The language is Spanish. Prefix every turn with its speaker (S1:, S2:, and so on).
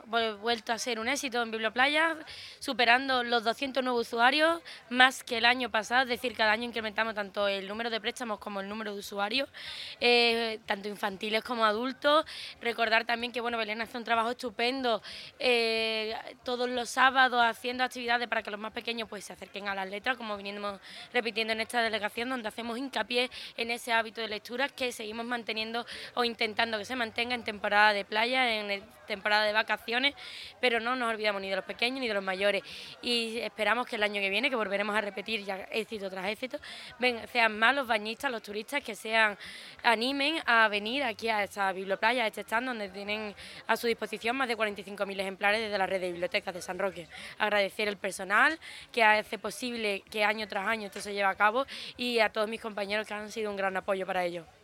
S1: vuelto a ser un éxito en Biblioplaya, superando los 200 nuevos usuarios, más que el año pasado, es decir, cada año incrementamos tanto el número de préstamos como el número de usuarios, tanto infantiles como adultos. Recordar también que, bueno, Belén hace un trabajo estupendo todos los sábados haciendo actividades para que los más pequeños pues se acerquen a las letras, como venimos repitiendo en esta delegación, donde hacemos hincapié en ese hábito de lectura que seguimos manteniendo o intentando que se mantenga en temporada de playa, en temporada de vacaciones, pero no nos olvidamos ni de los pequeños ni de los mayores, y esperamos que el año que viene, que volveremos a repetir ya éxito tras éxito, sean más los bañistas, los turistas que animen a venir aquí a esta biblioplaya, a este stand donde tienen a su disposición más de 45.000 ejemplares desde la red de bibliotecas de San Roque. Agradecer el personal que hace posible que año tras año esto se lleve a cabo y a todos mis compañeros que han sido un gran apoyo para ello.